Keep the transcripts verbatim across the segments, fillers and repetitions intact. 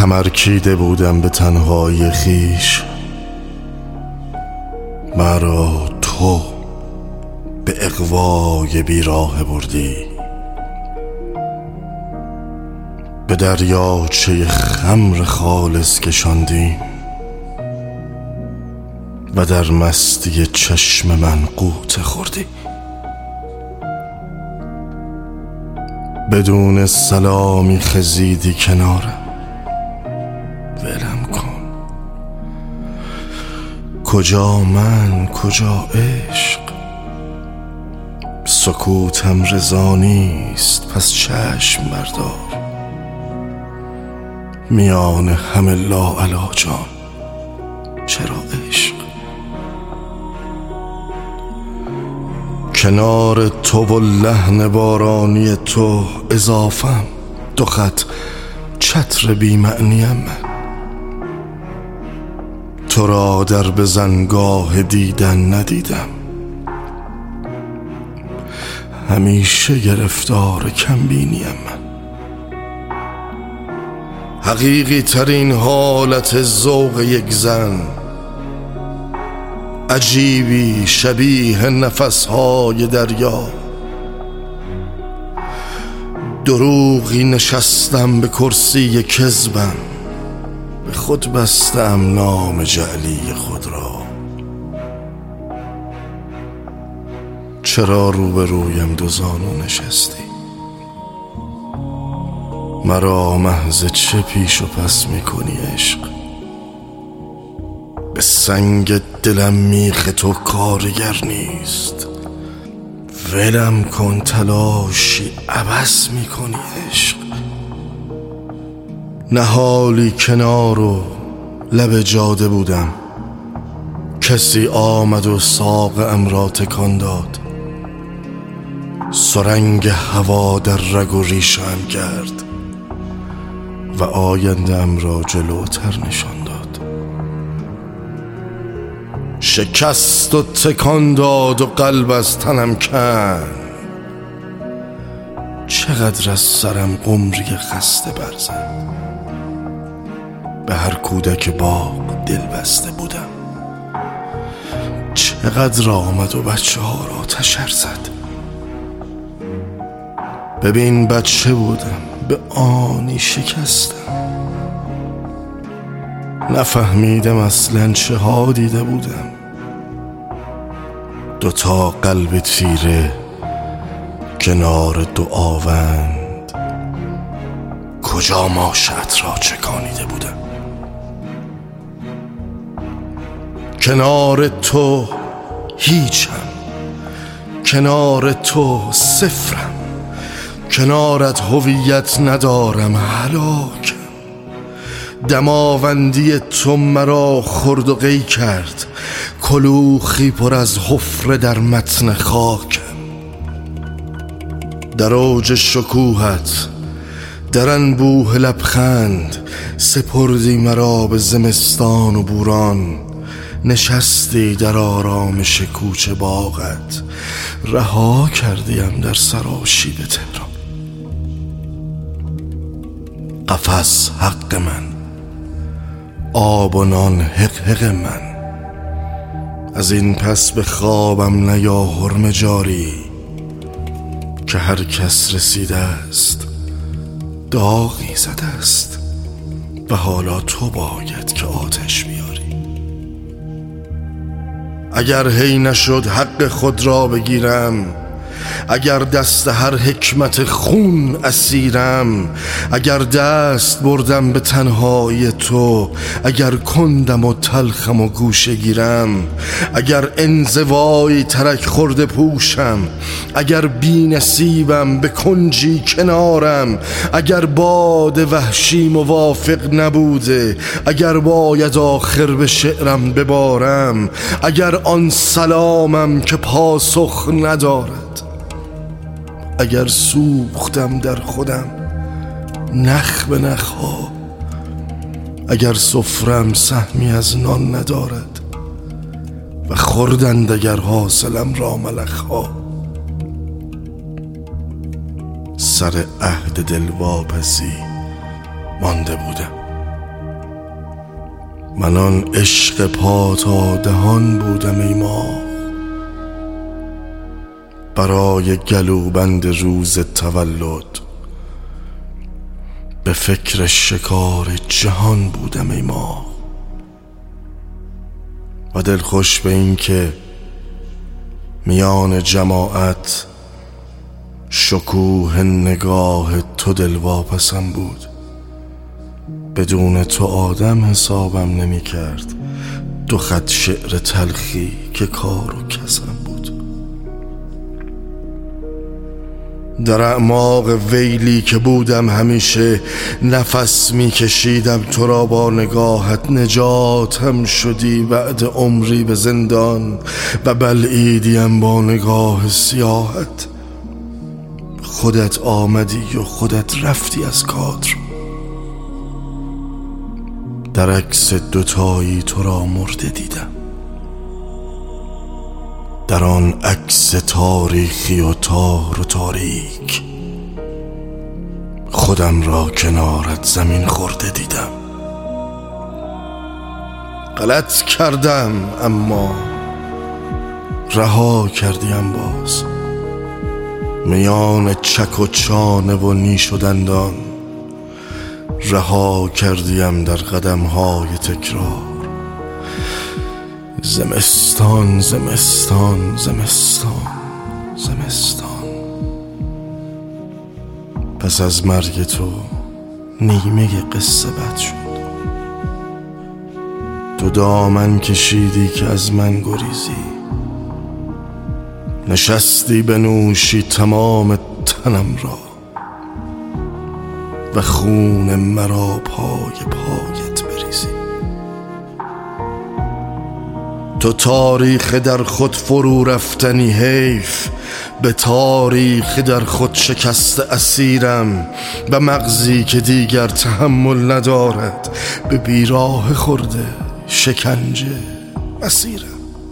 کمرکیده بودم به تنهایی خیش، مرا تو به اغوای بیراه بردی، به دریاچه خمر خالص کشاندی و در مستی چشم من غوطه خوردی. بدون سلامی خزیدی کنارم، ولم کن. کجا من کجا عشق؟ سکوتم رضا نیست، پس چشم بردار. میان همه لاعلاجان چرا عشق؟ کنار تو و لحن بارانی تو اضافم، دو خط چتر بی معنیم من. تو را در بزنگاه دیدن ندیدم، همیشه گرفتار کمبینیم من. حقیقی ترین حالت ذوق یک زن، عجیبی شبیه نفسهای دریا. دروغی نشستم به کرسی کذبم، به خود بستم نام جعلی خود را. چرا روبرویم دو زانو نشستی؟ مرا محض چه پیش و پس میکنی عشق؟ به سنگ دلم میخ تو کارگر نیست، ولم کن. تلاشی عبث میکنی عشق. نهالی کنار و لب جاده بودم، کسی آمد و ساقم را تکان داد. سرنگ هوا در رگ و ریشم کرد و آینده‌ام را جلوتر نشان داد. شکست و تکان داد و قلب از تنم کند. چقدر از سرم قمری خسته برزد. به هر کودک باغ دل بسته بودم، چقدر آمد و بچه ها را تشر زد. ببین بچه بودم، به آنی شکستم. نفهمیدم اصلا چه ها دیده بودم. دوتا قلب تیره کنار دو آوند، کجا ماشت را چکانیده بودم. کنار تو هیچم، کنار تو صفرم. کنارت هویت ندارم، هلاکم. دماوندی تو مرا خرد و قی کرد، کلوخی پر از حفره در متن خاکم. در اوج شکوهت، در انبوه لبخند، سپردی مرا به زمستان و بوران. نشستی در آرامش کوچه باغت، رها کردیم در سراشیب تهران. قفس حق من، آب و نان حق حق من. از این پس به خوابم نیا حرم جاری، که هر کس رسیده است داغی زده است و حالا تو باید که آتش بیاری. اگر هی نشد حق خود را بگیرم، اگر دست هر حکمت خون اسیرم، اگر دست بردم به تنهایی تو، اگر کندم و تلخم و گوشه گیرم، اگر انزوایی ترک خورده پوشم، اگر بی نصیبم به کنجی کنارم، اگر باد وحشی موافق نبوده، اگر باید آخر به شعرم ببارم، اگر آن سلامم که پاسخ ندارد، اگر سوختم در خودم نخ به نخها، اگر سفرم سهمی از نان ندارد و خوردند اگر حاصلم را ملخها. سر عهد دلواپسی مانده بودم، من آن عشق پا تا دهان بودم ای ماه، برای گلوبند روز تولد به فکر شکار جهان بودم ای ماه. و دلخوش به این که میان جماعت شکوه نگاه تو دلواپسم بود، بدون تو آدم حسابم نمی کرد دو خط شعر تلخی که کار و کسم بود. در اعماق ویلی که بودم همیشه نفس می کشیدم تو را با نگاهت، نجاتم شدی بعد عمری به زندان و بلعیدیم با نگاه سیاهت. خودت آمدی و خودت رفتی از کادر، در عکس دوتایی تو را مرده دیدم، در آن عکس تاریخی و تار و تاریک خودم را کنارت زمین خورده دیدم. غلط کردم اما رها کردیم باز، میان چک و چانه و نیش و دندان رها کردیم در قدم‌های تکرار. زمستان زمستان زمستان زمستان، پس از مرگ تو نیمه قصه بد شد. تو دامن کشیدی که از من گریزی، نشستی بنوشی تمام تنم را و خون مرا پای پایت بریزی. تو تاریخ در خود فرو رفتنی، حیف به تاریخ در خود شکست اسیرم و مغزی که دیگر تحمل ندارد به بیراه خورده شکنجه اسیرم.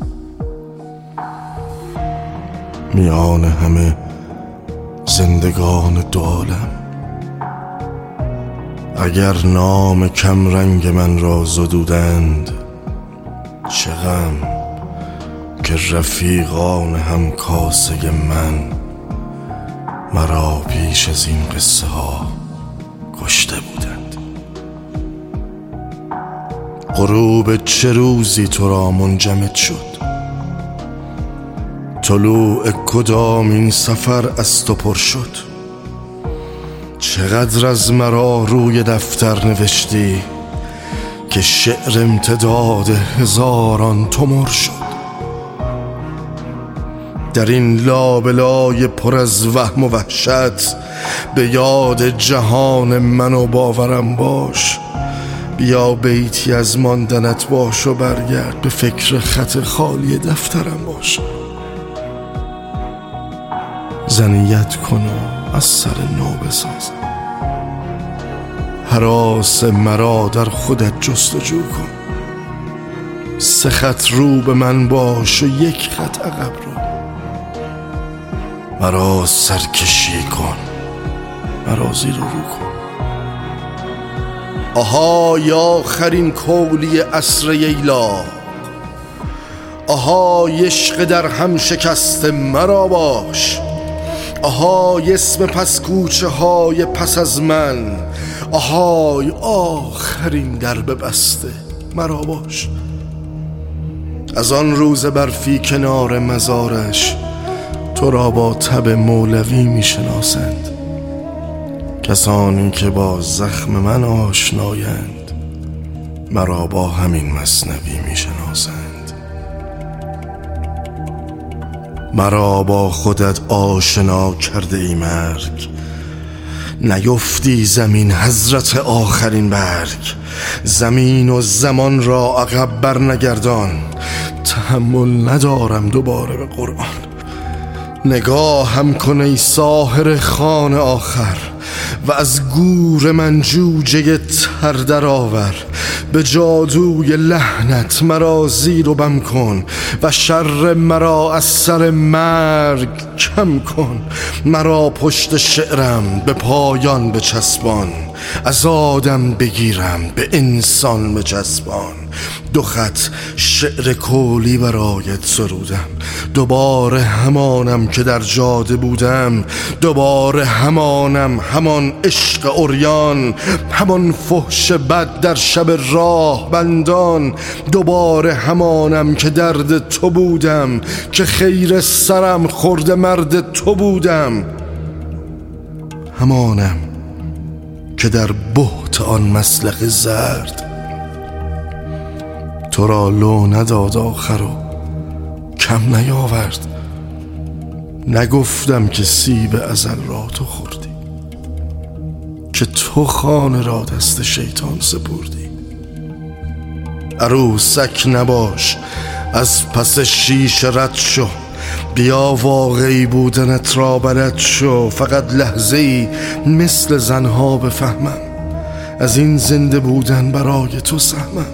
میان همه زندگان دو عالم اگر نام کم رنگ من را زدودند، چه غم که رفیقان هم کاسه من مرا پیش از این قصه ها کشته بودند. غروب چه روزی تو را منجمد شد، طلوع کدام این سفر از تو پر شد. چقدر از مرا روی دفتر نوشتی که شعر امتداد هزاران تومر شد. در این لابلای پر از وهم و وحشت به یاد جهان من و باورم باش. بیا بیتی از ماندنت باش و برگرد به فکر خط خالی دفترم باش. زنیت کن و از سر نو بسازم، هراس مرا در خودت جستجو کن. سه خط رو به من باش و یک خط عقب رو، مرا سرکشی کن، مرا زیر و رو کن. آهای آخرین کولی عصر ییلاق، آهای عشق در هم شکست مرا باش. آهای اسم پس کوچه های پس از من، آهای آخرین درب بسته مرا باش. از آن روز برفی کنار مزارش تو را با تب مولوی می شناسند. کسانی که با زخم من آشنایند مرا با همین مثنوی می شناسند. مرا با خودت آشنا کرده ای مرگ، نیفتی زمین حضرت آخرین برگ. زمین و زمان را عقب بر نگردان، تحمل ندارم دوباره به قرآن. نگاه هم کن ای ساحر خان آخر و از گور من جوجه تر در آور. به جادوی لحنت مرا زیر و بم کن و شر مرا از سر مرگ کم کن. مرا پشت شعرم به پایان بچسبان، از آدم بگیرم به انسان بچسبان. دو خط شعر کولی برایت سرودم، دوباره همانم که در جاده بودم، دوباره همانم، همان عشق عریان، همان فحش بد در شب راه بندان، دوباره همانم که درد تو بودم، که خیر سرم خورد مرد تو بودم، همانم که در بهت آن مسلخ زرد تو را لو نداد آخر و کم نیاورد. نگفتم که سیب ازل را تو خوردی، که تو خانه را دست شیطان سپردی. عروسک نباش، از پس شیشه رد شو، بیا واقعی بودنت را بلد شو. فقط لحظه ای مثل زنها بفهمم، از این زنده بودن برای تو سهمم.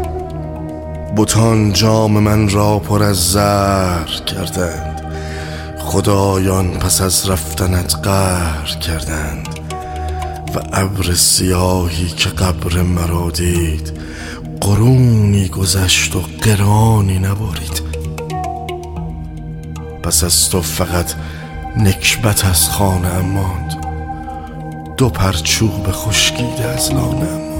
بتان جام من را پر از زهر کردند، خدایان پس از رفتنت قهر کردند. و ابر سیاهی که قبر مرا دید، قرونی گذشت و قرانی نبارید. پس از تو فقط نکبت از خانه ام ماند، دو پرچوب خشکیده از لانه ام ماند.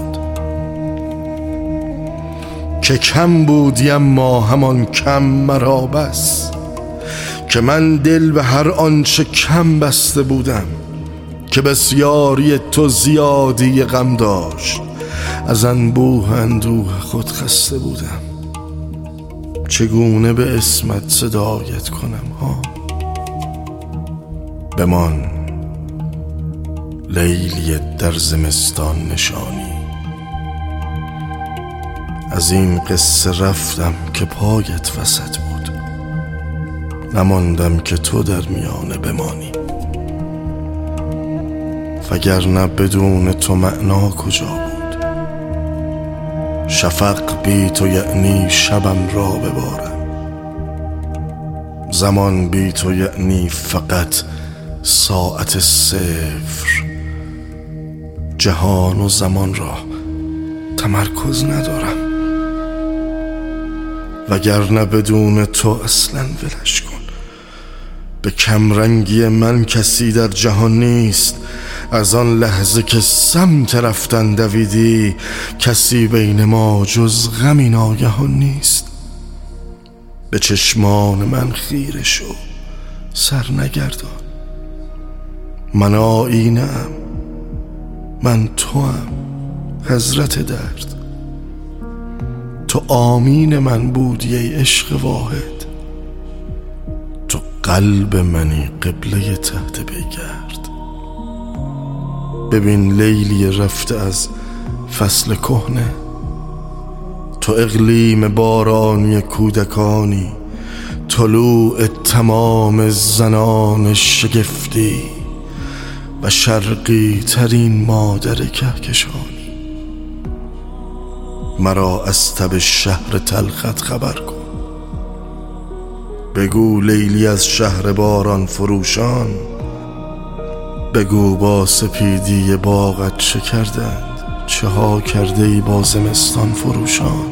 که کم بودی اما همان کم مرا بس، که من دل به هر آنچه کم بسته بودم. که بسیاری تو زیادی غم داشت، از انبوه اندوه خود خسته بودم. چگونه به اسمت صدایت کنم ها؟ بمان لیلی در زمستان نشانی، از این قصه رفتم که پایت وسط بود، نماندم که تو در میانه بمانی. وگرنه بدون تو معنا کجا بود؟ شفق بی تو یعنی شبم را ببارم، زمان بی تو یعنی فقط ساعت صفر. جهان و زمان را تمرکز ندارم، وگرنه بدون تو اصلا ولش کن. به کمرنگی من کسی در جهان نیست، از آن لحظه که سمت رفتن دویدی، کسی بین ما جز غمی ناگهان نیست. به چشمان من خیره شو، سر نگردان. من آینه ام، من تو ام، حضرت درد. تو آمین من بودی ای عشق واحد، تو قلب منی قبله تحت پیگرد. ببین لیلی رفته از فصل کهنه، تو اقلیم بارانی کودکانی، طلوع تمام زنان شگفتی و شرقی ترین مادر کهکشانی. مرا از تب شهر تلخت خبر کن، بگو لیلی از شهر باران فروشان، بگو با سپیدی باغت چه کردند، چه ها کرده ای با زمستان فروشان.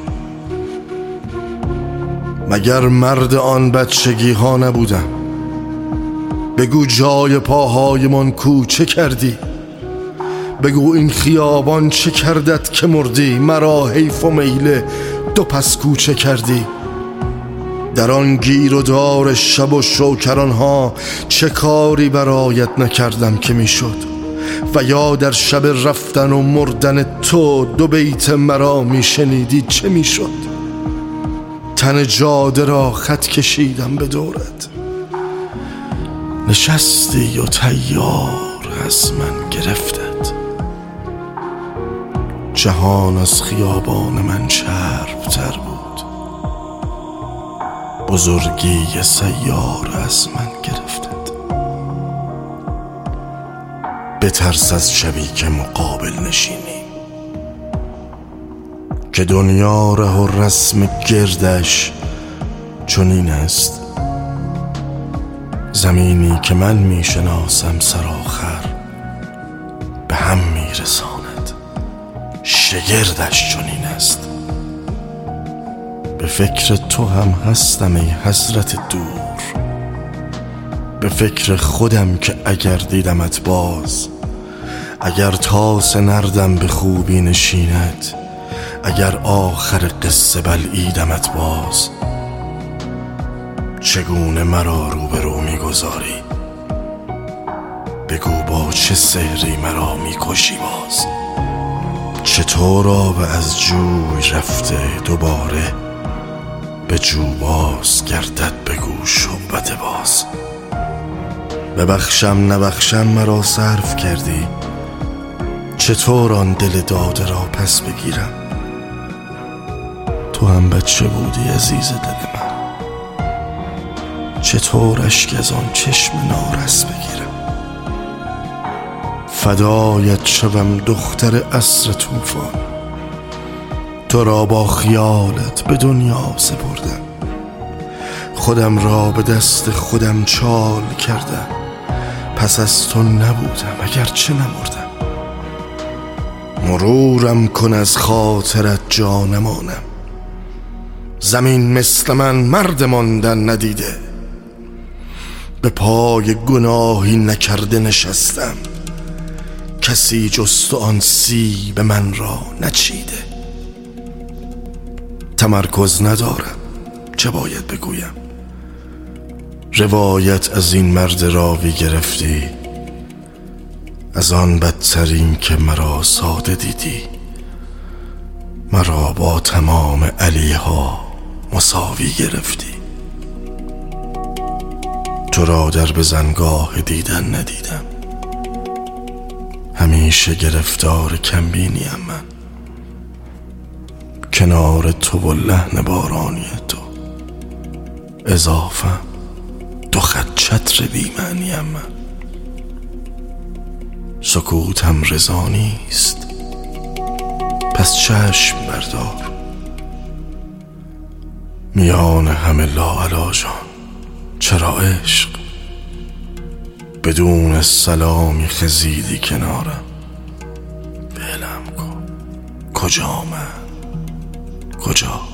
مگر مرد آن بچگی ها نبودم؟ بگو جای پاهای من کو چه کردی؟ بگو این خیابان چه کردت که مردی؟ مرا حیف و میله دو پس کو چه کردی؟ در آن گیر و دار شب و شوکران ها چه کاری برایت نکردم که میشد؟ و یا در شب رفتن و مردن تو دو بیت مرا میشنیدی چه میشد؟ تن جاده را خط کشیدم به دورت، نشستی و تیار از من گرفتت. جهان از خیابان من چرب تر بود، بزرگی سیار از من گرفتت. بترس از شبی که مقابل نشینی، که دنیا ره و رسم گردش چنین است. زمینی که من میشناسم سرآخر به هم میرساند. شگردش چنین است. به فکر تو هم هستم ای حضرت دور، به فکر خودم که اگر دیدمت باز، اگر تاس نردم به خوبی نشیند، اگر آخر قصه بلعیدمت باز، چگونه مرا روبرو میگذاری؟ بگو با چه سحری مرا میکشی باز؟ چطور آب از جوی رفته دوباره به جو باز گردد؟ بگو شعبده باز. ببخشم نبخشم مرا صرف کردی، چطور آن دل داده را پس بگیرم؟ تو هم بچه بودی عزیز دل من، چطور اشک از آن چشم نارس بگیرم؟ فدایت شوم دختر عصر طوفان، تو را با خیالت به دنیا سپردم، خودم را به دست خودم چال کردم، پس از تو نبودم اگرچه نمردم. مرورم کن از خاطرت جانمانم، زمین مثل من مرد ماندن ندیده، به پای گناهی نکرده نشستم، کسی جز تو آن سیب من را نچیده. تمرکز ندارم چه باید بگویم، روایت از این مرد راوی گرفتی، از آن بدترین که مرا ساده دیدی، مرا با تمام علیها مساوی گرفتی. تو را در بزنگاه دیدن ندیدم، همیشه گرفتار کمبینیم من، کنار تو و لحن بارانی تو اضافم دو خط چتر بی‌معنیم من. سکوتم رضا نیست پس چشم بردار، میان همه لاعلاجان چرا عشق؟ بدون سلامی خزیدی کنارم، ولم کن کجا من کجا؟